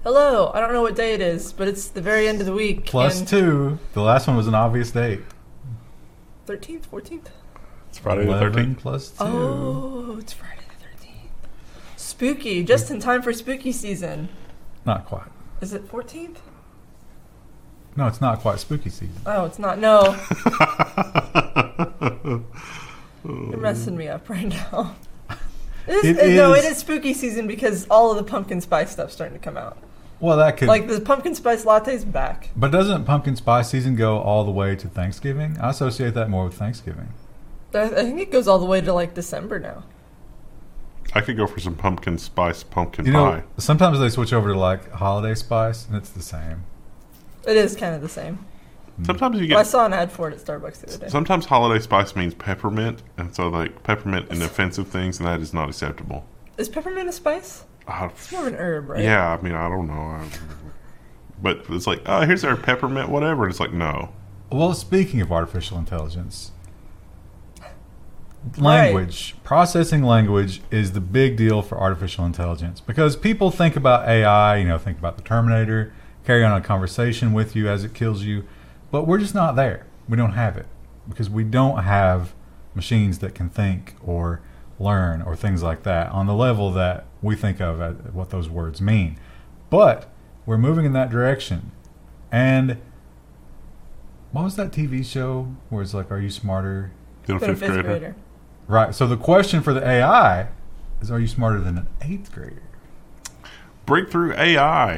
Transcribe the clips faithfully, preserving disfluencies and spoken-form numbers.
Hello, I don't know what day it is, but it's the very end of the week. Plus and two. The last one was an obvious date. thirteenth, fourteenth? It's Friday the thirteenth. Plus two. Oh, it's Friday the thirteenth. Spooky, just in time for spooky season. Not quite. Is it fourteenth? No, it's not quite spooky season. Oh, it's not. No. You're messing me up right now. It is, It no, is- it is spooky season because all of the pumpkin spice stuff's starting to come out. Well, that could... Like, the pumpkin spice latte's back. But doesn't pumpkin spice season go all the way to Thanksgiving? I associate that more with Thanksgiving. I I think it goes all the way to, like, December now. I could go for some pumpkin spice pumpkin You pie. know, sometimes they switch over to, like, holiday spice, and it's the same. It is kind of the same. Sometimes you Well, I get. saw an ad for it at Starbucks the other day. Sometimes holiday spice means peppermint, and so like peppermint and offensive things, and that is not acceptable. Is peppermint a spice? Uh, It's more of an herb, right? Yeah, I mean, I don't know. I, but it's like, oh, here's our peppermint, whatever. And it's like, no. Well, speaking of artificial intelligence, Right. language, processing language is the big deal for artificial intelligence because people think about A I, you know, think about the Terminator, carry on a conversation with you as it kills you, but we're just not there. We don't have it because we don't have machines that can think or learn or things like that on the level that we think of as what those words mean. But we're moving in that direction. And what was that T V show where it's like, are you smarter? Then a Been a fifth, fifth grader. grader. Right. So the question for the A I is, are you smarter than an eighth grader? Breakthrough A I.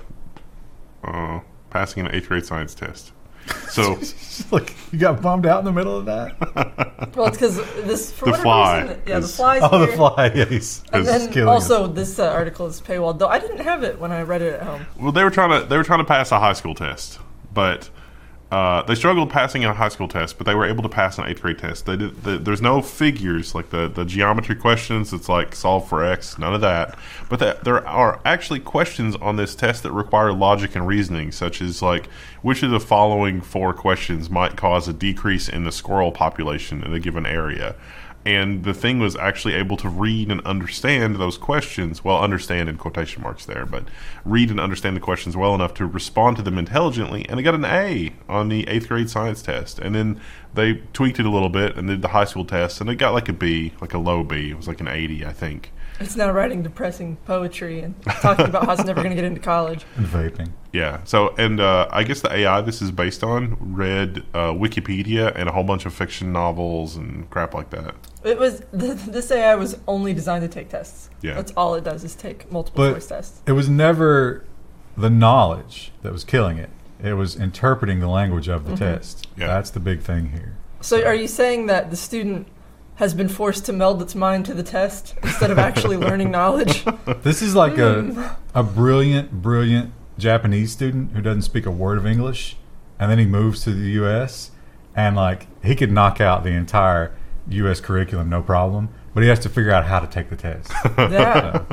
Uh, passing an eighth grade science test. So Look, you got bummed out in the middle of that? Well, it's because this, for The whatever fly reason, yeah, the is- fly's Oh, the here. fly. Yeah, he's, And he's then killing also, this uh, article is paywalled, though I didn't have it when I read it at home. well, they were trying to they were trying to pass a high school test, but uh, they struggled passing a high school test, but they were able to pass an eighth grade test. They did. The, there's no figures like the, the geometry questions. It's like solve for x, none of that. But the, there are actually questions on this test that require logic and reasoning, such as like which of the following four questions might cause a decrease in the squirrel population in a given area. And the thing was actually able to read and understand those questions. Well, understand in quotation marks there, but read and understand the questions well enough to respond to them intelligently. And they got an A on the eighth grade science test. And then they tweaked it a little bit and did the high school test, and it got like a B, like a low B. It was like an eighty, I think. It's now writing depressing poetry and talking about how it's never going to get into college. and vaping. Yeah. So, and uh, I guess the A I this is based on read uh, Wikipedia and a whole bunch of fiction novels and crap like that. It was th- this A I was only designed to take tests. Yeah. That's all it does is take multiple But choice tests. it was never the knowledge that was killing it. It was interpreting the language of the Mm-hmm. test. Yeah. That's the big thing here. So, are you saying that the student has been forced to meld its mind to the test instead of actually learning knowledge? This is like Hmm. a a brilliant, brilliant Japanese student who doesn't speak a word of English, and then he moves to the U S and like he could knock out the entire U S curriculum no problem, but he has to figure out how to take the test. Yeah,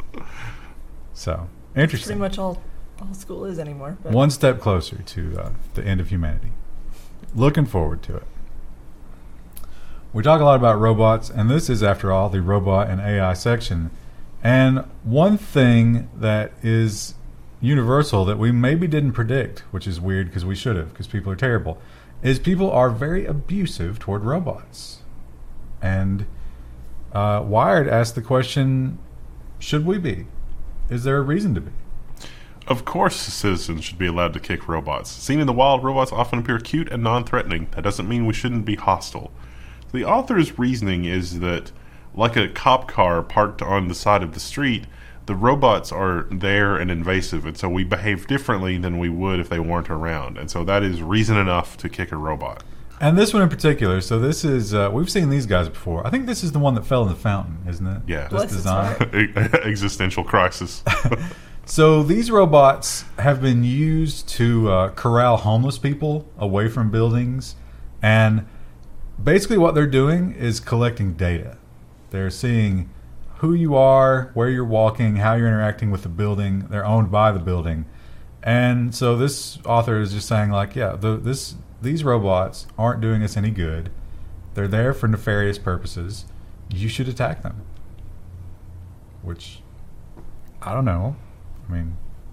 So pretty interesting. much all all school is anymore. But One step closer to uh, the end of humanity. Looking forward to it. We talk a lot about robots, and this is, after all, the robot and A I section. And one thing that is universal that we maybe didn't predict, which is weird because we should have, because people are terrible, is people are very abusive toward robots. And uh, Wired asked the question, should we be? Is there a reason to be? Of course, citizens should be allowed to kick robots. Seen in the wild, robots often appear cute and non-threatening. That doesn't mean we shouldn't be hostile. The author's reasoning is that, like a cop car parked on the side of the street, the robots are there and invasive, and so we behave differently than we would if they weren't around. And so that is reason enough to kick a robot. And this one in particular, so this is, uh, we've seen these guys before. I think this is the one that fell in the fountain, isn't it? Yeah. This Bless its design. heart. Existential crisis. So these robots have been used to uh, corral homeless people away from buildings. And basically what they're doing is collecting data. They're seeing who you are, where you're walking, how you're interacting with the building. They're owned by the building. And so this author is just saying, like, yeah, the, this these robots aren't doing us any good. They're there for nefarious purposes. You should attack them. Which, I don't know. I mean,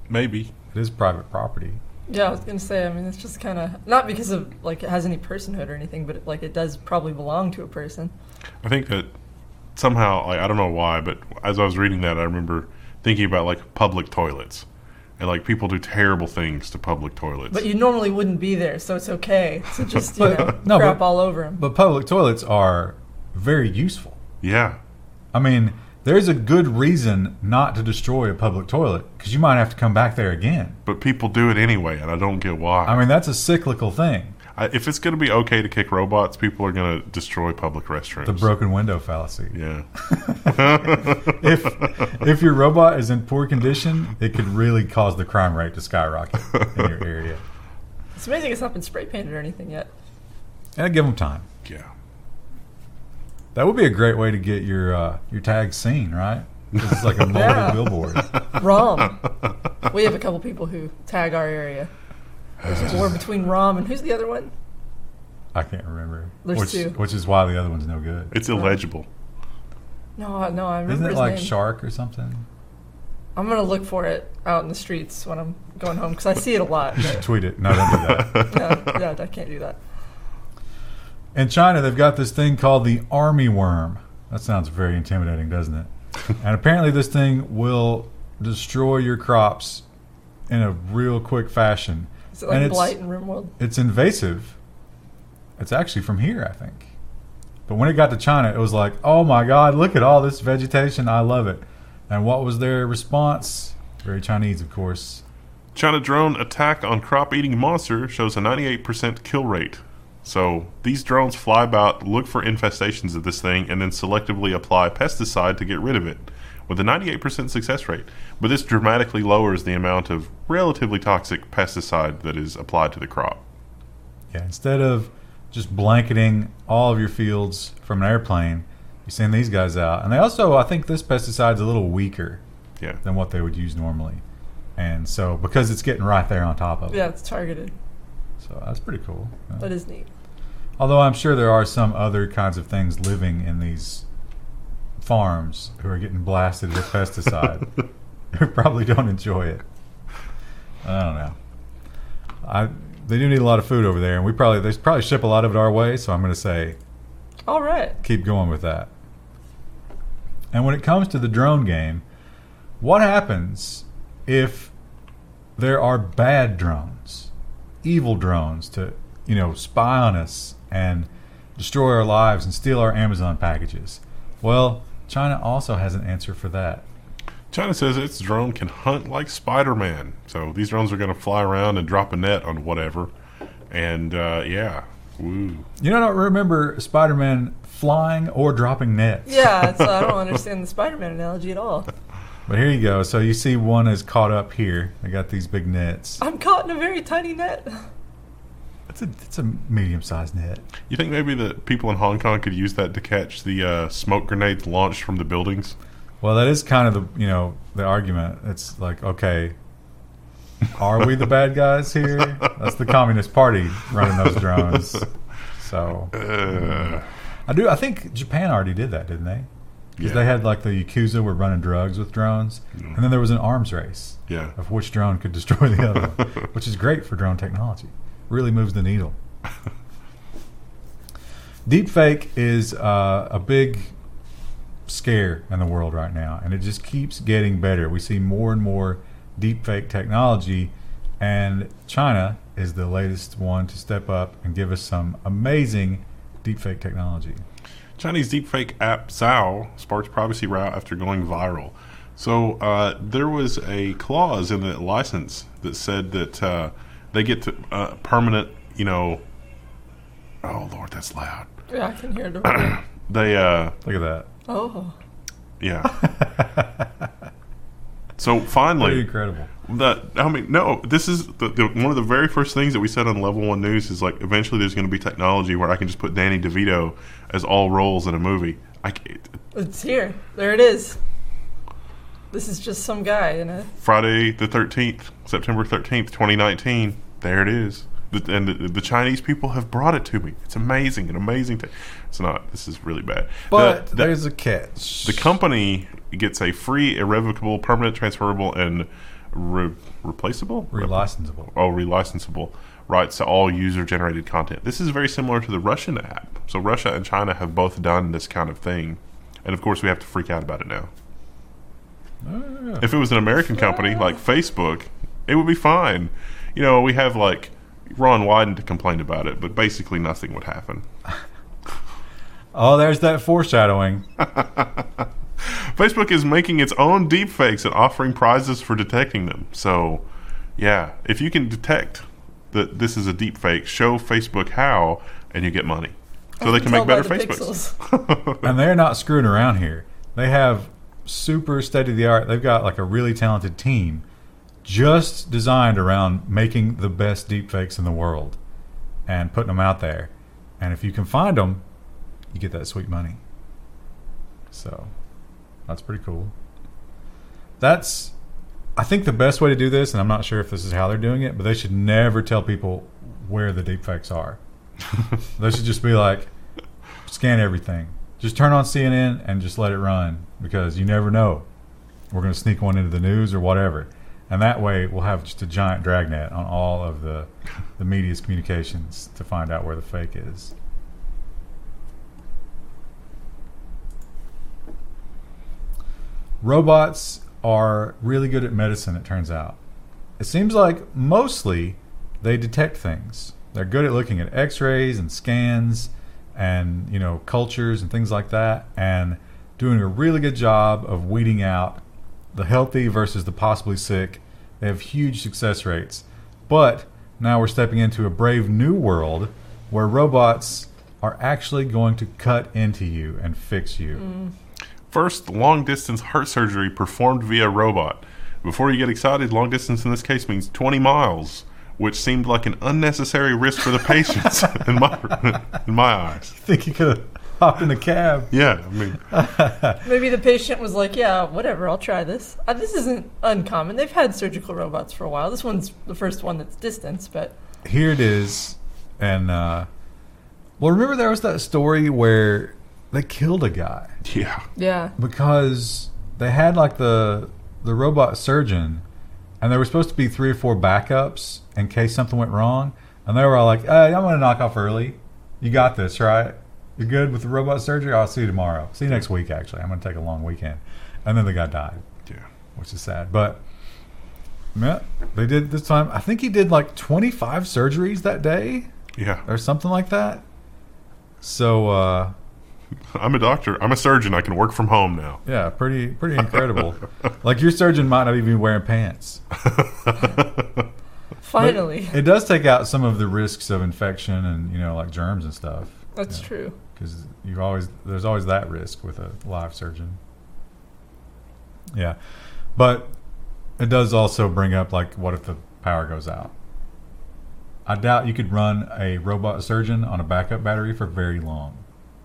Maybe. It is private property. Yeah, I was gonna say. I mean, it's just kind of not because of like it has any personhood or anything, but like it does probably belong to a person. I think that somehow, like, I don't know why, but as I was reading that, I remember thinking about like public toilets, and like people do terrible things to public toilets. But you normally wouldn't be there, so it's okay to just you But- know no, crap but- all over them. But public toilets are very useful. Yeah. I mean, there's a good reason not to destroy a public toilet because you might have to come back there again. But people do it anyway, and I don't get why. I mean, that's a cyclical thing. I, if it's going to be okay to kick robots, people are going to destroy public restrooms. The broken window fallacy. Yeah. If if your robot is in poor condition, it could really cause the crime rate to skyrocket in your area. It's amazing it's not been spray painted or anything yet. And give them time. Yeah. That would be a great way to get your uh, your tag seen, right? 'Cause it's like a molded Yeah. billboard. Rom. We have a couple people who tag our area. There's a war between Rom and who's the other one? I can't remember. There's which, two. Which is why the other one's no good. It's illegible. No, I- no, I remember Isn't it his like name. Shark or something? I'm gonna look for it out in the streets when I'm going home because I see it a lot. You should But tweet it. No, don't do that. no, yeah, I can't do that. In China, they've got this thing called the army worm. That sounds very intimidating, doesn't it? And apparently this thing will destroy your crops in a real quick fashion. Is it like And it's- Blight and Rimworld? It's invasive. It's actually from here, I think. But when it got to China, it was like, oh my God, look at all this vegetation. I love it. And what was their response? Very Chinese, of course. China drone attack on crop-eating monster shows a ninety-eight percent kill rate. So these drones fly about, look for infestations of this thing, and then selectively apply pesticide to get rid of it, with a ninety-eight percent success rate. But this dramatically lowers the amount of relatively toxic pesticide that is applied to the crop. Yeah, instead of just blanketing all of your fields from an airplane, you send these guys out. And they also, I think this pesticide's a little weaker Yeah. than what they would use normally. And so, because it's getting right there on top of it. Yeah, it's targeted. So that's pretty cool. Yeah. That is neat. Although I'm sure there are some other kinds of things living in these farms who are getting blasted with pesticide who probably don't enjoy it. I don't know. I they do need a lot of food over there, and we probably they probably ship a lot of it our way. So I'm going to say All right. keep going with that. And when it comes to the drone game, what happens if there are bad drones, evil drones to, you know, spy on us and destroy our lives and steal our Amazon packages? Well, China also has an answer for that. China says its drone can hunt like Spider-Man. So these drones are going to fly around and drop a net on whatever. And, uh, yeah. Woo. You know, I don't remember Spider-Man flying or dropping nets. Yeah, so I don't understand the Spider-Man analogy at all. But here you go. So you see one is caught up here. They got these big nets. I'm caught in a very tiny net. It's a, it's a medium-sized net. You think maybe the people in Hong Kong could use that to catch the uh, smoke grenades launched from the buildings? Well, that is kind of the, you know, the argument. It's like, okay, are we the bad guys here? That's the Communist Party running those drones. So Uh, I do. I think Japan already did that, didn't they? Because Yeah. they had like the Yakuza were running drugs with drones, and then there was an arms race yeah. of which drone could destroy the other, which is great for drone technology. Really moves the needle. Deepfake is uh, a big scare in the world right now, and it just keeps getting better. We see more and more deepfake technology, and China is the latest one to step up and give us some amazing deepfake technology. Chinese deepfake app Zao sparked privacy row after going viral. So uh, there was a clause in the license that said that uh, they get to uh, permanent, you know. Oh Lord, that's loud. Yeah, I can hear it over there. They, uh, Look at that. Oh. yeah. So Pretty finally, incredible. the I mean, no, this is the, the, one of the very first things that we said on Level One News is like eventually there's going to be technology where I can just put Danny DeVito as all roles in a movie. I can't, It's here. There it is. This is just some guy in a... Friday the thirteenth, September thirteenth, twenty nineteen. There it is. The, and the, the Chinese people have brought it to me. It's amazing, an amazing thing. It's not. This is really bad. But the, the, there's a catch. the company gets a free, irrevocable, permanent, transferable, and re- replaceable, Relicensable. oh, relicensable rights to all user-generated content. This is very similar to the Russian app. So Russia and China have both done this kind of thing, and of course we have to freak out about it now. Oh, yeah. If it was an American company like Facebook, it would be fine. You know, we have like Ron Wyden to complain about it, but basically nothing would happen. Oh, there's that foreshadowing. Facebook is making its own deepfakes and offering prizes for detecting them. So, yeah, if you can detect that this is a deepfake, show Facebook how, and you get money. So they can make better Facebooks. And they're not screwing around here. They have super state-of-the-art. They've got like a really talented team just designed around making the best deepfakes in the world and putting them out there. And if you can find them, you get that sweet money. So that's pretty cool. That's, I think, the best way to do this, and I'm not sure if this is how they're doing it, but they should never tell people where the deepfakes are. They should just be like, scan everything. Just turn on C N N and just let it run, because you never know. We're going to sneak one into the news or whatever. And that way we'll have just a giant dragnet on all of the, the media's communications to find out where the fake is. Robots are really good at medicine, it turns out. It seems like mostly they detect things. They're good at looking at x-rays and scans and, you know, cultures and things like that, and doing a really good job of weeding out the healthy versus the possibly sick. They have huge success rates. But now we're stepping into a brave new world where robots are actually going to cut into you and fix you. Mm. First, long-distance heart surgery performed via robot. Before you get excited, long distance in this case means twenty miles, which seemed like an unnecessary risk for the patients in my in my eyes. You think you could have hopped in a cab? Yeah, I mean, Maybe the patient was like, yeah, whatever, I'll try this. Uh, this isn't uncommon. They've had surgical robots for a while. This one's the first one that's distance, but... Here it is. And, uh, well, remember there was that story where they killed a guy yeah. Yeah. because they had, like, the the robot surgeon, and there were supposed to be three or four backups in case something went wrong. And they were all like, hey, I'm going to knock off early. You got this, right? You're good with the robot surgery? I'll see you tomorrow. See you next week, actually. I'm going to take a long weekend. And then the guy died. Yeah. Which is sad. But, yeah, they did this time. I think he did like twenty-five surgeries that day Yeah. or something like that. So, uh, I'm a doctor. I'm a surgeon. I can work from home now. yeah, pretty pretty incredible. Like, your surgeon might not even be wearing pants. Finally. But it does take out some of the risks of infection and, you know, like germs and stuff. That's Yeah. true. Because you always there's always that risk with a live surgeon. Yeah, but it does also bring up, like, what if the power goes out? I doubt you could run a robot surgeon on a backup battery for very long.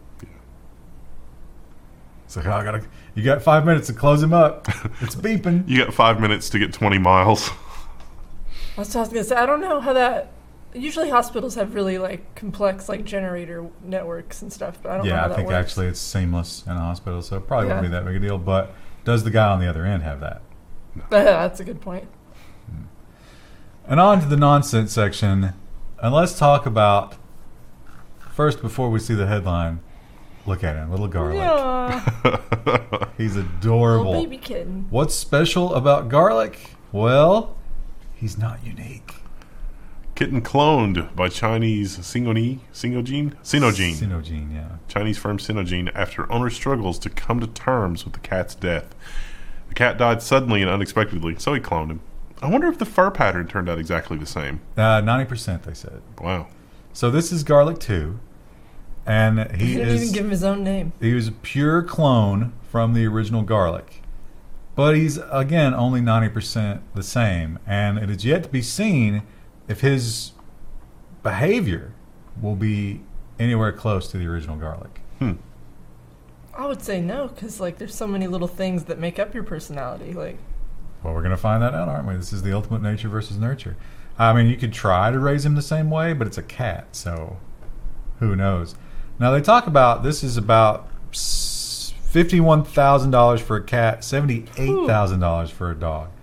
So I gotta, you got five minutes to close him up. It's beeping. You got five minutes to get twenty miles. That's what I was going to say. I don't know how that... Usually hospitals have really, like, complex, like, generator networks and stuff, but I don't know Yeah, how I that think works. actually it's seamless in a hospital, so it probably Yeah. wouldn't be that big a deal. But does the guy on the other end have that? That's a good point. And on to the nonsense section. And let's talk about, first, before we see the headline, look at him, little garlic. Yeah. He's adorable. Little baby kitten. What's special about garlic? Well, he's not unique. Kitten cloned by Chinese Singoni, Singogene? Sinogene. Sinogene, yeah. Chinese firm Sinogene, after owner struggles to come to terms with the cat's death. The cat died suddenly and unexpectedly, so he cloned him. I wonder if the fur pattern turned out exactly the same. Uh, ninety percent, they said. Wow. So this is Garlic two. And He he didn't is... even give him his own name. He was a pure clone from the original Garlic. But he's, again, only ninety percent the same. And it is yet to be seen if his behavior will be anywhere close to the original Garlic. Hmm. I would say no, because, like, there's so many little things that make up your personality. Like, Well, we're going to find that out, aren't we? This is the ultimate nature versus nurture. I mean, you could try to raise him the same way, but it's a cat, so who knows? Now, they talk about, this is about fifty-one thousand dollars for a cat, seventy-eight thousand dollars for a dog.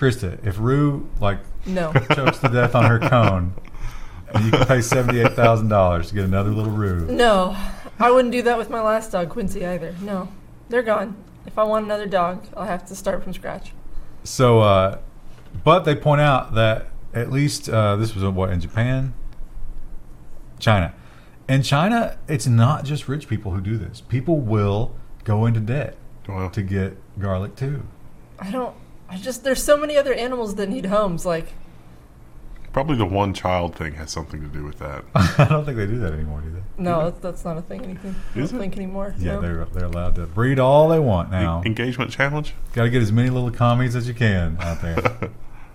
Krista, if Rue like No. chokes to death on her cone, and you can pay seventy-eight thousand dollars to get another little Rue. No. I wouldn't do that with my last dog, Quincy, either. No. They're gone. If I want another dog, I'll have to start from scratch. So, uh, but they point out that at least uh, this was what in Japan, China. In China, it's not just rich people who do this. People will go into debt Wow. to get garlic too. I don't. I just. There's so many other animals that need homes. Like, Probably the one child thing has something to do with that. I don't think they do that anymore, do they? no, that's, that's not a thing. Anything. I Is don't it? think anymore. Yeah, no. they're they're allowed to breed all they want now. En- engagement challenge? Got to get as many little commies as you can out there.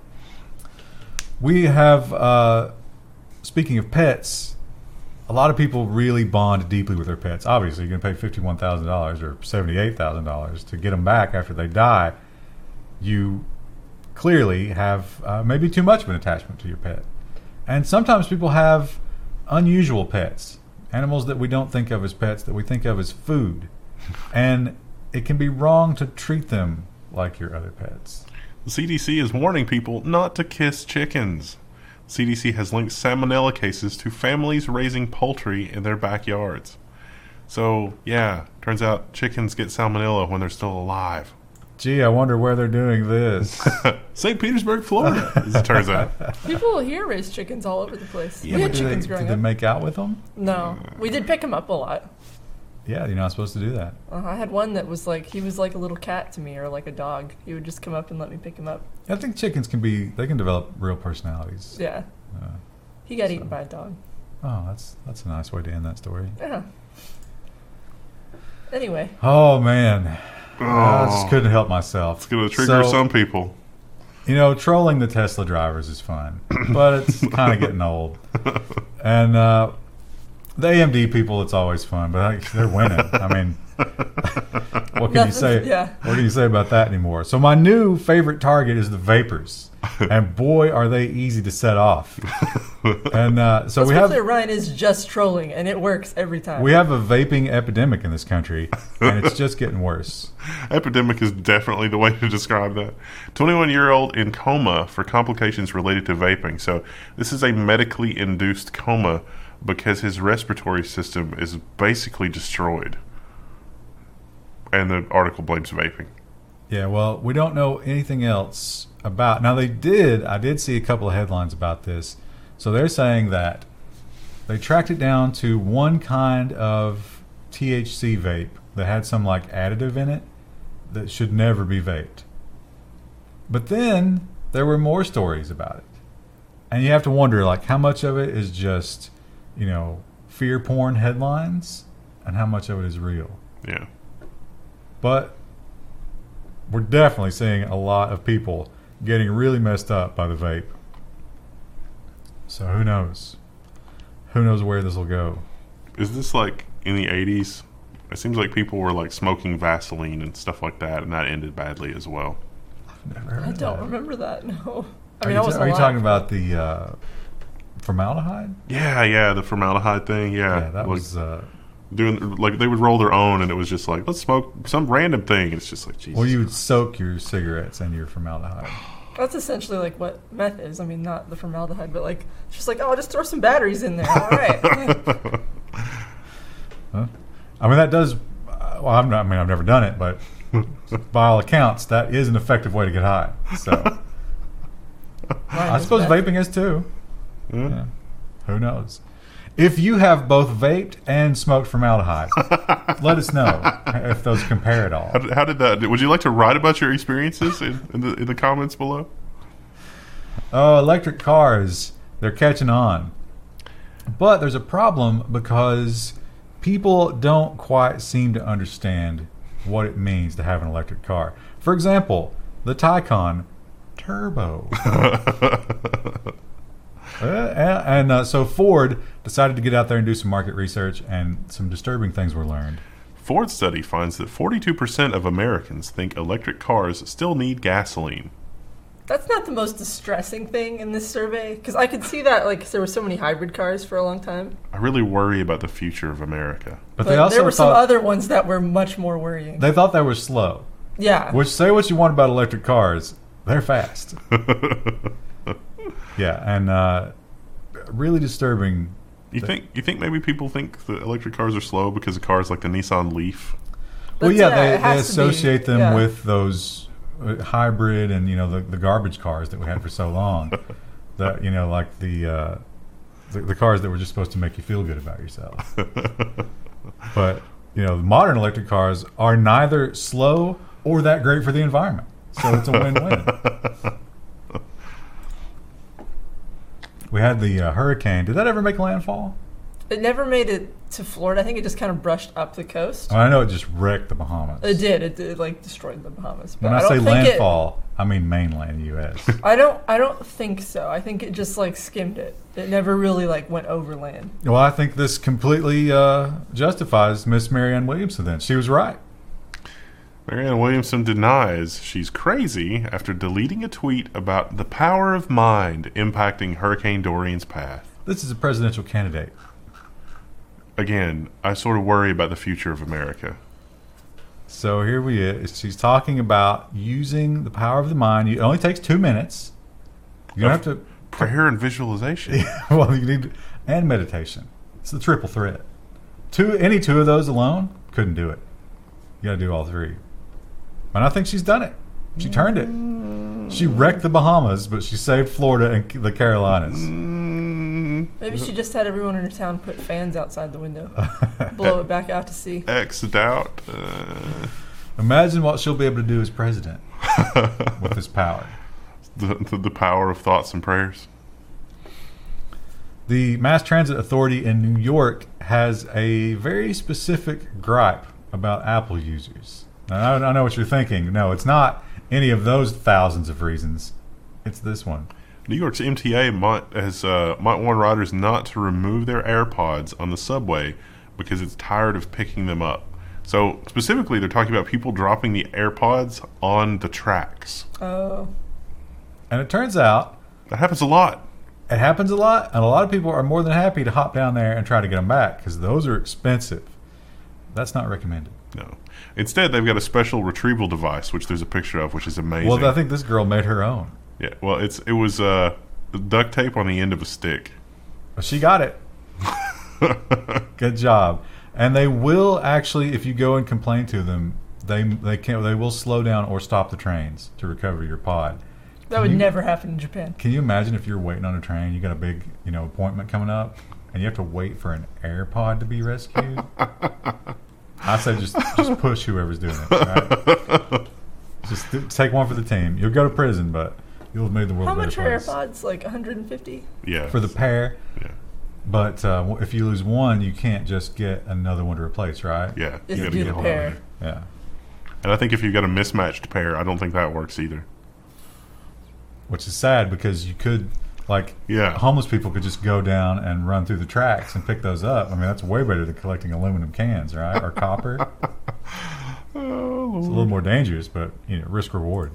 We have, uh, speaking of pets, a lot of people really bond deeply with their pets. Obviously, you're going to pay fifty-one thousand dollars or seventy-eight thousand dollars to get them back after they die. You clearly have uh, maybe too much of an attachment to your pet. And sometimes people have unusual pets, animals that we don't think of as pets, that we think of as food. And it can be wrong to treat them like your other pets. The C D C is warning people not to kiss chickens. C D C has linked salmonella cases to families raising poultry in their backyards. So, yeah, turns out chickens get salmonella when they're still alive. Gee, I wonder where they're doing this. Saint Petersburg, Florida, as it turns out. People here raise chickens all over the place. Yeah, we But had do they, chickens do growing they up. make out with them? No, we did pick them up a lot. Yeah, you're not supposed to do that. Uh, I had one that was like he was like a little cat to me, or like a dog. He would just come up and let me pick him up. I think chickens can be, they can develop real personalities. Yeah, Uh, he got So- eaten by a dog. oh, that's that's a nice way to end that story. Yeah. Anyway, Oh, man. I just Oh, couldn't help myself. it's going to trigger So, some people. You know, trolling the Tesla drivers is fun, but it's kind of getting old. And uh, the A M D people, it's always fun, but like, they're winning. I mean, what can you Nothing- say? yeah. What can you say about that anymore? So my new favorite target is the vapors, and boy, are they easy to set off. And uh, so let's we be have clear, Ryan is just trolling, and it works every time. we have a vaping epidemic in this country, and it's just getting worse. Epidemic is definitely the way to describe that. twenty-one-year-old in coma for complications related to vaping. So this is a medically induced coma because his respiratory system is basically destroyed. And the article blames vaping. Yeah, well, we don't know anything else about. Now, they did, I did see a couple of headlines about this. So they're saying that they tracked it down to one kind of T H C vape that had some like additive in it that should never be vaped. But then there were more stories about it. And you have to wonder, like, how much of it is just, you know, fear porn headlines and how much of it is real. Yeah. But we're definitely seeing a lot of people getting really messed up by the vape. So who knows? Who knows where this will go? Is this like in the eighties? It seems like people were like smoking Vaseline and stuff like that, and that ended badly as well. Never heard I of don't that. remember that. No, I Are mean you, I wasn't are you alive. talking about the uh, formaldehyde? Yeah, yeah, the formaldehyde thing. Yeah, Yeah, that like was. Uh, doing like they would roll their own, and it was just like let's smoke some random thing. And it's just like Jesus. well, you would soak your cigarettes in your formaldehyde. That's essentially like what meth is. I mean, not the formaldehyde, but like it's just like, oh, just throw some batteries in there. All right. Huh? I mean, that does. Uh, well, I'm not, I mean, I've never done it, but by all accounts, that is an effective way to get high. So Ryan I is suppose meth. vaping is too. Yeah. Yeah. Who knows? If you have both vaped and smoked formaldehyde, let us know if those compare at all. How did, how did that? Would you like to write about your experiences in, in the in the comments below? Oh, electric cars, they're catching on. But there's a problem because people don't quite seem to understand what it means to have an electric car. For example, the Taycan Turbo. Uh, and uh, so Ford decided to get out there and do some market research, and some disturbing things were learned. Ford study finds that forty-two percent of Americans think electric cars still need gasoline. That's not the most distressing thing in this survey, because I could see that like 'cause there were so many hybrid cars for a long time. I really worry about the future of America. But, But they also there were some thought other ones that were much more worrying. they thought they were slow. Yeah. Which, say what you want about electric cars, They're fast. Yeah, and uh, really disturbing. You think you think maybe people think the electric cars are slow because of cars like the Nissan Leaf? Well, That's- yeah, yeah, it they, they has to be, associate them yeah. with those uh, hybrid and, you know, the, the garbage cars that we had for so long. That, you know, like the, uh, the the cars that were just supposed to make you feel good about yourself. But, you know, the modern electric cars are neither slow or that great for the environment. So it's a win-win. We had the uh, hurricane. Did that ever make landfall? It never made it to Florida. I think it just kind of brushed up the coast. Oh, I know it just wrecked the Bahamas. It did. It did, like destroyed the Bahamas. But When I, don't say think it- landfall, I mean mainland U S I don't. I don't think so. I think it just like skimmed it. It never really like went overland. Well, I think this completely uh, justifies Miss Marianne Williamson then. She was right. Marianne Williamson denies she's crazy after deleting a tweet about the power of mind impacting Hurricane Dorian's path. This is a presidential candidate. Again, I sort of worry about the future of America. So here we is. She's talking about using the power of the mind. It only takes two minutes. You don't have to. Prayer and visualization. Well, you need and meditation. It's the triple threat. Two, any two of those alone couldn't do it. You got to do all three. And I think she's done it. She turned it. She wrecked the Bahamas, but she saved Florida and the Carolinas. Mm, Maybe she just had everyone in her town put fans outside the window, blow it back out to sea. X'd out. Uh, Imagine what she'll be able to do as president with this power. the, the, the power of thoughts and prayers. The Mass Transit Authority in New York has a very specific gripe about Apple users. Now, I, I know what you're thinking. No, it's not any of those thousands of reasons. It's this one. New York's M T A might has uh, might warn riders not to remove their AirPods on the subway because it's tired of picking them up. So specifically, they're talking about people dropping the AirPods on the tracks. Oh, And it turns out That happens a lot. it happens a lot, and a lot of people are more than happy to hop down there and try to get them back because those are expensive. That's not recommended. No. Instead, they've got a special retrieval device, which there's a picture of, which is amazing. Well, I think this girl made her own. Yeah. Well, it's it was uh, duct tape on the end of a stick. But she got it. Good job. And they will actually, if you go and complain to them, they they can they will slow down or stop the trains to recover your pod. that would you- never happen in Japan. Can you imagine if you're waiting on a train, you got a big you know appointment coming up, and you have to wait for an AirPod to be rescued? I say just just push whoever's doing it. Right? Just th- take one for the team. You'll go to prison, but you'll have made the world How a better much are place. AirPods? Like one hundred fifty? Yeah. For the pair. Yeah. But uh, if you lose one, you can't just get another one to replace, right? Yeah. Just gotta do get the a whole pair. other. Yeah. And I think if you've got a mismatched pair, I don't think that works either. Which is sad because you could, like, Yeah. homeless people could just go down and run through the tracks and pick those up. I mean, that's way better than collecting aluminum cans, right? Or copper. Oh, It's a little more dangerous, but, you know, risk reward.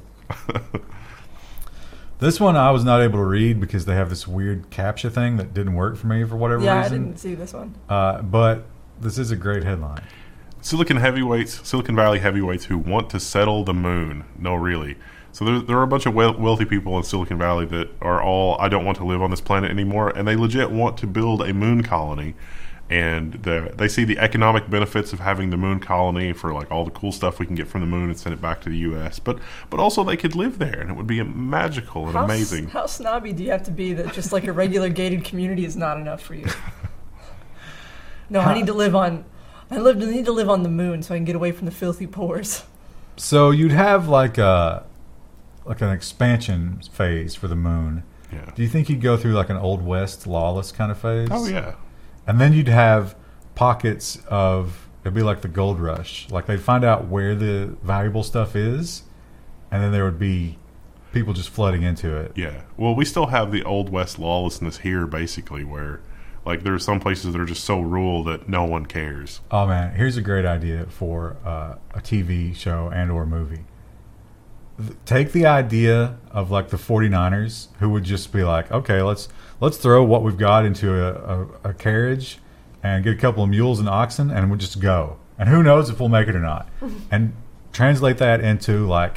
This one I was not able to read because they have this weird CAPTCHA thing that didn't work for me for whatever Yeah, I reason. didn't see this one. Uh, but this is a great headline. Silicon heavyweights, Silicon Valley heavyweights who want to settle the moon. No, really. So there, there are a bunch of wel- wealthy people in Silicon Valley that are all, I don't want to live on this planet anymore, and they legit want to build a moon colony. And the, they see the economic benefits of having the moon colony for like all the cool stuff we can get from the moon and send it back to the U S. But but also they could live there, and it would be magical and How, s- amazing. how snobby do you have to be that just like a regular gated community is not enough for you? No, I need to live on. I live. I need to live on the moon so I can get away from the filthy pores. So you'd have like a like an expansion phase for the moon. Yeah. Do you think you'd go through like an Old West lawless kind of phase? Oh yeah. And then you'd have pockets of, it'd be like the gold rush. Like they'd find out where the valuable stuff is, and then there would be people just flooding into it. Yeah. Well, we still have the old west lawlessness here, basically, where like there are some places that are just so rural that no one cares. Oh man, here's a great idea for uh, a T V show and or movie. Th- Take the idea of like the forty-niners who would just be like, okay, let's let's throw what we've got into a, a, a carriage and get a couple of mules and oxen and we'll just go. And who knows if we'll make it or not. And translate that into like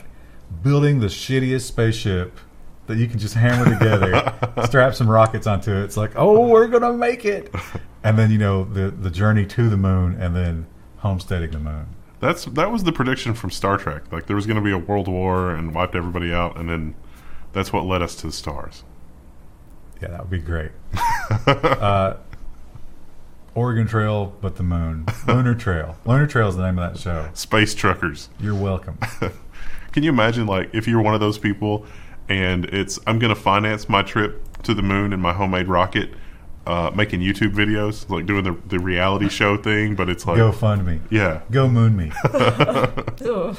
building the shittiest spaceship that you can just hammer together, strap some rockets onto it. It's like, oh, we're gonna make it, and then you know the the journey to the moon, and then homesteading the moon. That's that was the prediction from Star Trek. Like there was going to be a world war and wiped everybody out, and then that's what led us to the stars. Yeah, that would be great. uh, Oregon Trail, but the moon. Lunar Trail. Lunar Trail is the name of that show. Space truckers. You're welcome. Can you imagine, like, if you're one of those people, and it's I'm going to finance my trip to the moon in my homemade rocket, uh, making YouTube videos, like doing the the reality show thing, but it's like Go fund me. Yeah. Go moon me. Ew.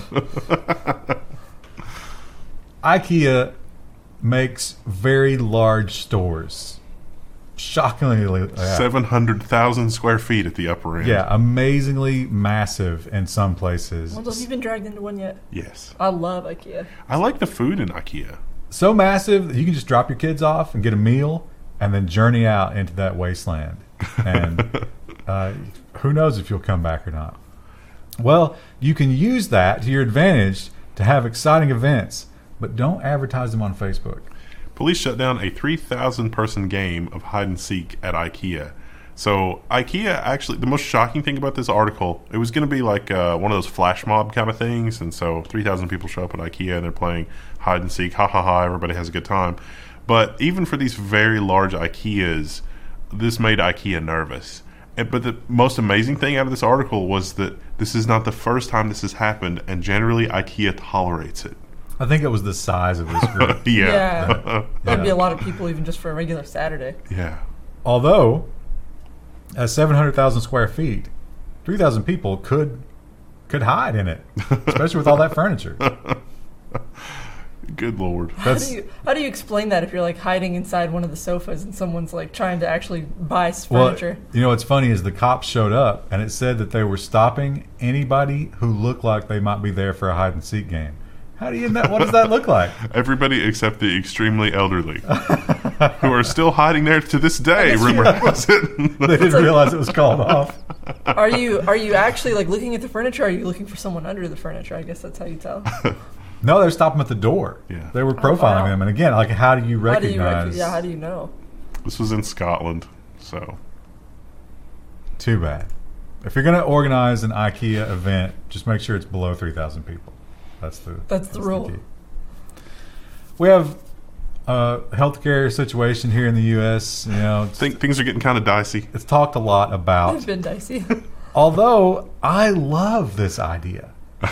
IKEA makes very large stores. Shockingly, uh, seven hundred thousand square feet at the upper end. yeah, amazingly massive in some places. Well, have you been dragged into one yet? Yes. I love IKEA. I like the food in IKEA. So massive that you can just drop your kids off and get a meal and then journey out into that wasteland. And uh, who knows if you'll come back or not. Well, you can use that to your advantage to have exciting events, but don't advertise them on Facebook. Police shut down a three thousand person game of hide and seek at IKEA. So IKEA actually, the most shocking thing about this article, it was going to be like uh, one of those flash mob kind of things. And so three thousand people show up at IKEA and they're playing hide and seek. Ha ha ha, everybody has a good time. But even for these very large IKEAs, this made IKEA nervous. And, but the most amazing thing out of this article was that this is not the first time this has happened, and generally IKEA tolerates it. I think it was the size of this group. Yeah. Yeah. That'd be Yeah. a lot of people even just for a regular Saturday. Yeah. Although, at seven hundred thousand square feet, three thousand people could could hide in it, especially with all that furniture. Good Lord. How That's do you how do you explain that if you're like hiding inside one of the sofas and someone's like trying to actually buy s- well, furniture? you know what's funny is the cops showed up and it said that they were stopping anybody who looked like they might be there for a hide and seek game. How do you know? What does that look like? Everybody except the extremely elderly, who are still hiding there to this day. guess Rumor you're- has it. They didn't realize it was called off. Are you are you actually like looking at the furniture? Or are you looking for someone under the furniture? I guess that's how you tell. No, they're stopping at the door. Yeah. They were Oh, profiling wow. them. And again, like, how do you How do you recognize? rec- yeah? How do you know? This was in Scotland, so Too bad. If you're going to organize an IKEA event, just make sure it's below three thousand people. That's the That's the rule. key. We have a healthcare situation here in the U S. You know, I think things are getting kind of dicey. it's talked a lot It's about. been dicey. Although I love this idea.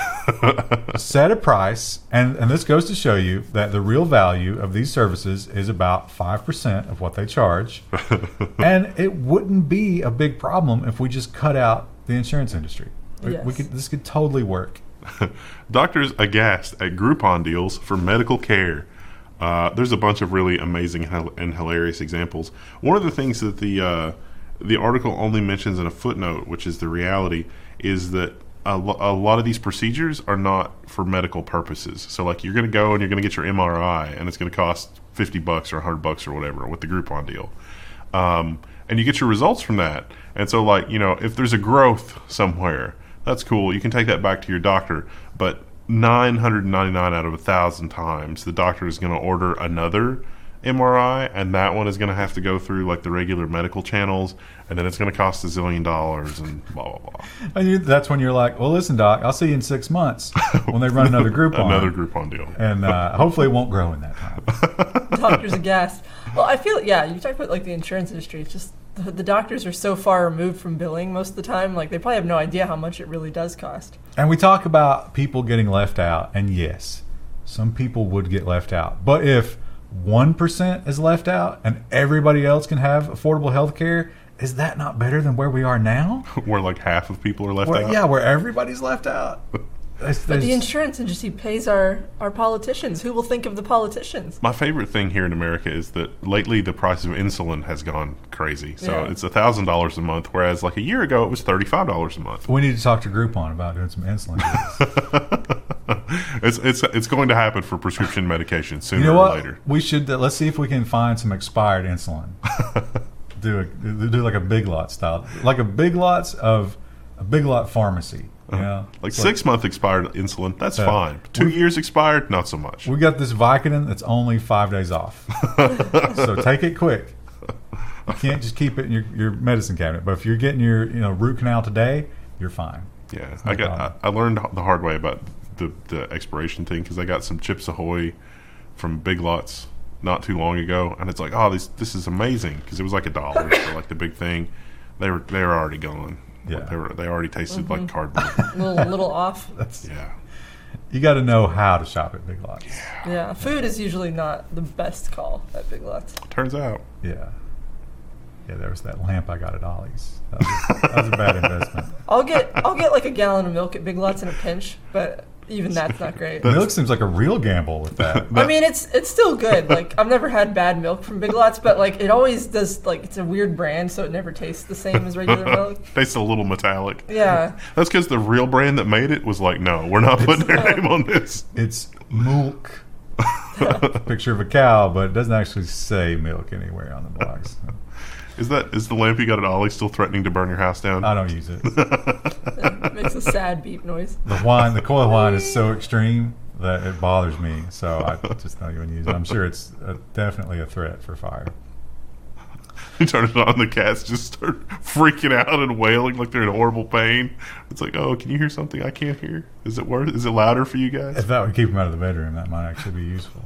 Set a price, and, and this goes to show you that the real value of these services is about five percent of what they charge. And it wouldn't be a big problem if we just cut out the insurance industry. We, we Yes. could, this could totally work. Doctors aghast at Groupon deals for medical care. Uh, there's a bunch of really amazing hel- and hilarious examples. One of the things that the uh, the article only mentions in a footnote, which is the reality, is that a, lo- a lot of these procedures are not for medical purposes. So, like, you're going to go and you're going to get your M R I, and it's going to cost fifty bucks or one hundred bucks or whatever with the Groupon deal. Um, and you get your results from that. And so, like, you know, if there's a growth somewhere, that's cool. You can take that back to your doctor. But nine hundred ninety-nine out of one thousand times, the doctor is going to order another M R I, and that one is going to have to go through, like, the regular medical channels, and then it's going to cost a zillion dollars and blah, blah, blah. And you, that's when you're like, well, listen, doc, I'll see you in six months when they run another Groupon. Another Groupon deal. And uh, hopefully it won't grow in that time. Doctors aghast. Well, I feel yeah. You talk about like the insurance industry. It's just the, the doctors are so far removed from billing most of the time. Like they probably have no idea how much it really does cost. And we talk about people getting left out, and yes, some people would get left out. But if one percent is left out and everybody else can have affordable health care, is that not better than where we are now? Where, like, half of people are left Where, out. yeah, where everybody's left out. There's- But there's- the insurance industry pays our, our politicians. Who will think of the politicians? My favorite thing here in America is that lately the price of insulin has gone crazy. So Yeah. it's one thousand dollars a month, whereas like a year ago it was thirty-five dollars a month. we need to talk to Groupon about doing some insulin. It's it's it's going to happen for prescription medication sooner You know or what? later. We should uh, let's see if we can find some expired insulin. do a, do like a Big Lot style, like a Big Lots of a Big Lot pharmacy. You know? Like It's six month expired insulin, that's Yeah. fine. Two We- years expired, not so much. We got this Vicodin that's only five days off. So take it quick. You can't just keep it in your, your medicine cabinet. But if you're getting your you know root canal today, you're fine. Yeah, no I got. problem. I, I learned the hard way about the, the expiration thing because I got some Chips Ahoy from Big Lots not too long ago, and it's like, oh, this this is amazing because it was like a dollar for like the big thing. They were they were already gone. Yeah. They were they already tasted like cardboard. A little, little off. That's, Yeah. you got to know how to shop at Big Lots. Yeah, food is usually not the best call at Big Lots. Turns out. Yeah. Yeah, there was that lamp I got at Ollie's. That was, that was a bad investment. I'll get I'll get like a gallon of milk at Big Lots in a pinch, but even that's not great. Milk seems like a real gamble with that. I mean, it's it's still good. Like I've never had bad milk from Big Lots, but like it always does. Like it's a weird brand, so it never tastes the same as regular milk. Tastes a little metallic. Yeah, That's because the real brand that made it was like, no, we're not putting their name on this. It's milk. Picture of a cow, but it doesn't actually say milk anywhere on the box. Is that is the lamp you got at Ollie still threatening to burn your house down? I don't use it. it makes a sad beep noise. The wine, the coil wine is so extreme that it bothers me, so I just don't even use it. I'm sure it's uh definitely a threat for fire. You turn it on, the cats just start freaking out and wailing like they're in horrible pain. It's like, oh, can you hear something I can't hear? Is it worse? Is it louder for you guys? If that would keep them out of the bedroom, that might actually be useful.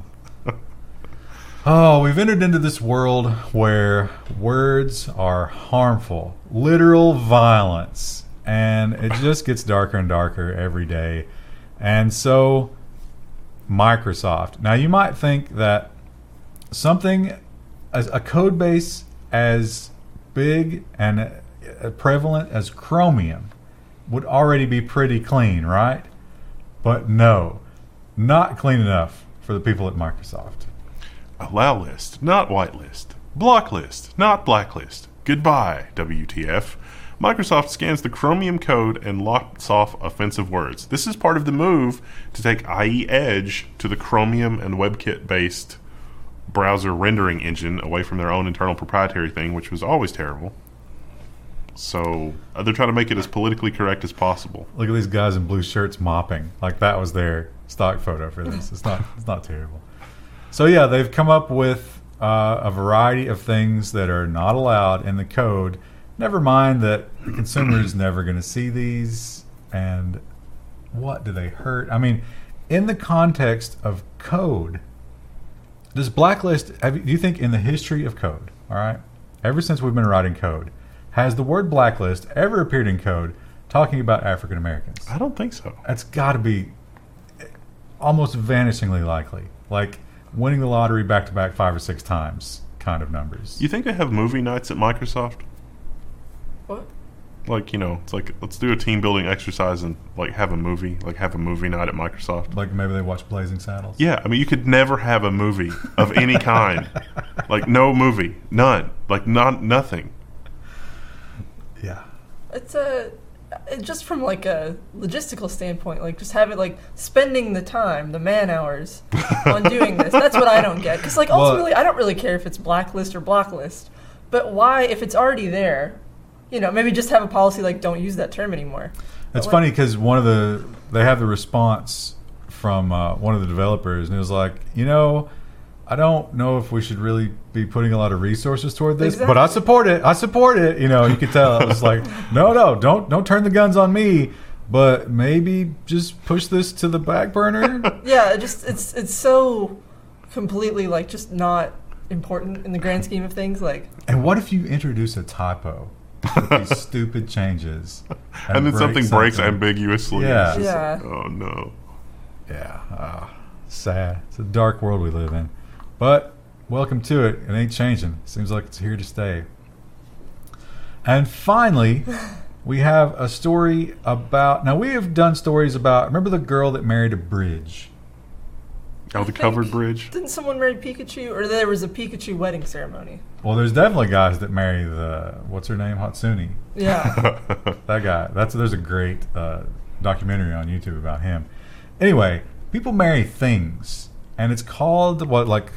Oh, we've entered into this world where words are harmful, literal violence, and it just gets darker and darker every day. And so, Microsoft. Now, you might think that something, as a code base as big and uh, prevalent as Chromium would already be pretty clean, right? But no, not clean enough for the people at Microsoft. Allow list, not whitelist. Block list, not blacklist. Goodbye, W T F. Microsoft scans the Chromium code and locks off offensive words. This is part of the move to take I E Edge to the Chromium and WebKit-based browser rendering engine away from their own internal proprietary thing, which was always terrible. So uh, they're trying to make it as politically correct as possible. Look at these guys in blue shirts mopping. Like that was their stock photo for this. It's not. It's not terrible. So yeah, they've come up with uh, a variety of things that are not allowed in the code. Never mind that the consumer is never going to see these. And what do they hurt? I mean, in the context of code, does blacklist? Have you, do you think in the history of code, all right, ever since we've been writing code, has the word blacklist ever appeared in code talking about African Americans? I don't think so. That's got to be almost vanishingly likely. Like winning the lottery back to back five or six times kind of numbers. You think they have movie nights at Microsoft? What? Like, you know, it's like, let's do a team building exercise and, like, have a movie. Like, have a movie night at Microsoft. Like maybe they watch Blazing Saddles. Yeah, I mean, you could never have a movie of any kind. Like, no movie. None. Like, not nothing. Yeah. It's a it, just from like a logistical standpoint, like just have it like spending the time, the man hours on doing this. That's what I don't get. Because like Well- ultimately, I don't really care if it's blacklist or blocklist. But why, if it's already there, you know, maybe just have a policy like don't use that term anymore. It's But, funny because one of the they have the response from uh, one of the developers, and it was like, you know, I don't know if we should really be putting a lot of resources toward this, but I Exactly. support it. I support it. You know, you could tell. It was like, no, no, don't don't turn the guns on me, but maybe just push this to the back burner. Yeah, it just it's it's so completely like just not important in the grand scheme of things. Like And what if you introduce a typo with these stupid changes, And, then break something breaks something? ambiguously. Yeah. It's just Yeah. like, oh, no. Yeah, ah, sad. It's a dark world we live in, but welcome to it. It ain't changing. Seems like it's here to stay. And finally, we have a story about. Now we have done stories about. Remember the girl that married a bridge? Oh, the covered bridge? didn't someone marry Pikachu, or there was a Pikachu wedding ceremony? Well, there's definitely guys that marry the. What's her name? Hatsune. Yeah. That guy. That's there's a great uh, documentary on YouTube about him. Anyway, people marry things, and it's called what like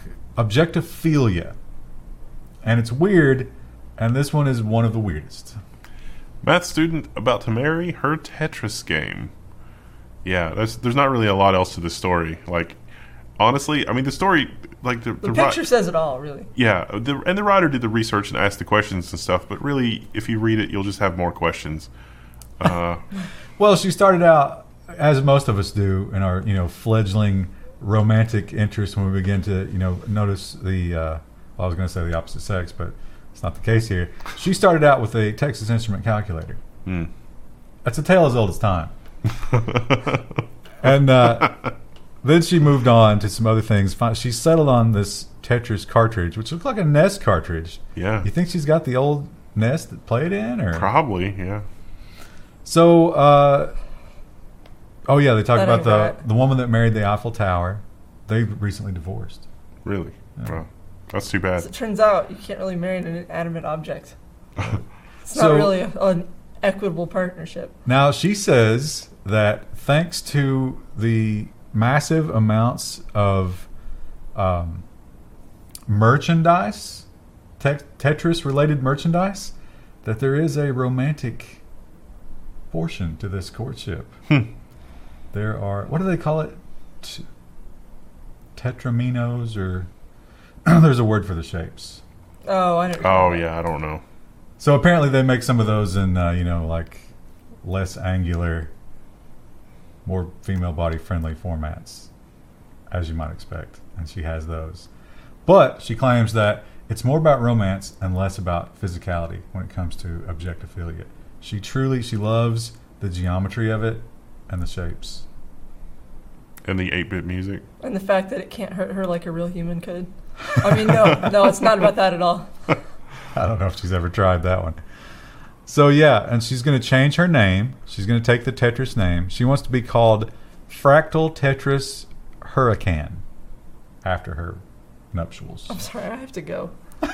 objectophilia, and it's weird. And this one is one of the weirdest. Math student about to marry her Tetris game. Yeah, there's there's not really a lot else to this story. Like, honestly, I mean, the story, like the, The, the picture ri- says it all, really. yeah, the, and the writer did the research and asked the questions and stuff. But really, if you read it, you'll just have more questions. Uh, Well, she started out, as most of us do, in our you know fledgling romantic interest when we begin to you know notice the. Uh, well, I was going to say the opposite sex, but it's not the case here. She started out with a Texas Instrument calculator. hmm. That's a tale as old as time. And uh, then she moved on to some other things. Fin- She settled on this Tetris cartridge, which looked like a N E S cartridge. Yeah, You think she's got the old N E S that played in, or probably. Yeah. so? Uh, oh yeah, they talked That about ain't the right. the woman that married the Eiffel Tower. They recently divorced. Really. Yeah. Wow. That's too bad. As it turns out, you can't really marry an inanimate object. It's So- not really a, an equitable partnership. Now she says that thanks to the massive amounts of um, merchandise, te- Tetris-related merchandise, that there is a romantic portion to this courtship. Hmm. There are, what do they call it? T- tetraminos, or there's a word for the shapes. Oh, I don't Oh yeah, I don't know. So apparently they make some of those in, uh, you know, like less angular, more female body friendly formats, as you might expect. And she has those. But she claims that it's more about romance and less about physicality when it comes to objectophilia. She truly, she loves the geometry of it and the shapes. And the eight-bit music. And the fact that it can't hurt her like a real human could. I mean, no, no, it's not about that at all. I don't know if she's ever tried that one. So yeah, and she's going to change her name. She's going to take the Tetris name. She wants to be called Fractal Tetris Hurricane after her nuptials. I'm sorry, I have to go.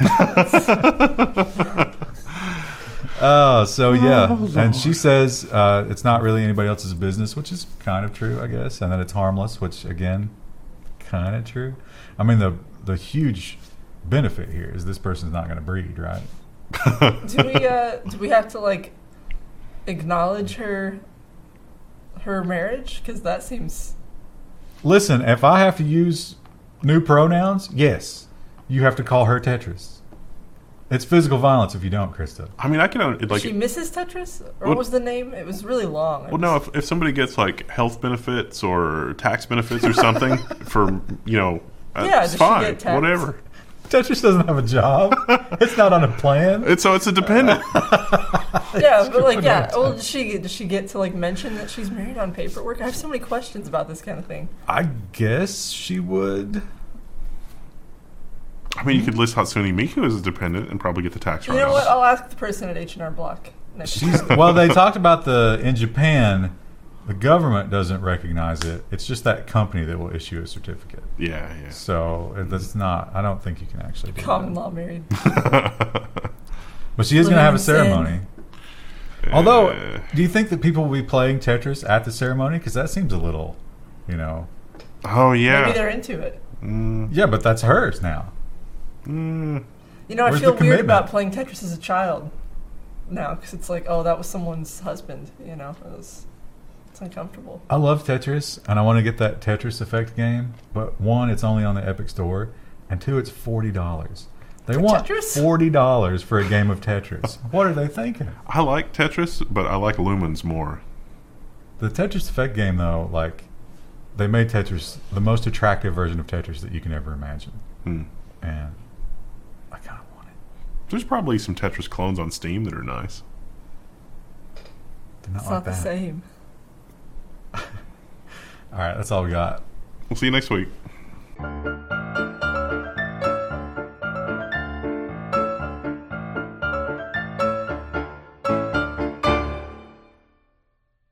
Oh, so yeah, and she says uh, it's not really anybody else's business, which is kind of true, I guess, and that it's harmless, which again, kind of true. I mean, the the huge benefit here is this person's not going to breed, right? Do we uh do we have to like acknowledge her her marriage? Because that seems Listen, if I have to use new pronouns, yes, you have to call her Tetris. It's physical violence if you don't, Krista. I mean, I can uh, like. she Missus Tetris, or Well- what was the name? It was really long. It Well, no. was- If, if somebody gets like health benefits or tax benefits or something for you know, uh, Yeah, it's does she fine. get taxed? Whatever. Tetris doesn't have a job. It's not on a plan. It's so it's a dependent. yeah, but like, yeah. Criminal Well, does she does she get to like mention that she's married on paperwork? I have so many questions about this kind of thing. I guess she would. I mean, you could list Hatsune Miku as a dependent and probably get the tax You write-offs. know what? I'll ask the person at H and R Block next. She's well. They talked about the in Japan. The government doesn't recognize it. It's just that company that will issue a certificate. Yeah, yeah. So it- that's not. I don't think you can actually do Common that. law married. But she is going to Living have a in sin. ceremony. Although, Uh, do you think that people will be playing Tetris at the ceremony? Because that seems a little, you know. oh Maybe yeah. they're into it. Mm, Yeah, but that's hers now. mm, You know, I Where's feel the weird commitment? about playing Tetris as a child now because it's like, oh, that was someone's husband. You know, it was, it's uncomfortable. I love Tetris, and I want to get that Tetris Effect game. But one, it's only on the Epic Store, and two, it's forty dollars. They For want Tetris? forty dollars for a game of Tetris. What are they thinking? I like Tetris, but I like Lumens more. The Tetris Effect game, though, like they made Tetris the most attractive version of Tetris that you can ever imagine, Hmm. and I kind of want it. There's probably some Tetris clones on Steam that are nice. They're not It's like not the that. same. All right, that's all we got. We'll see you next week.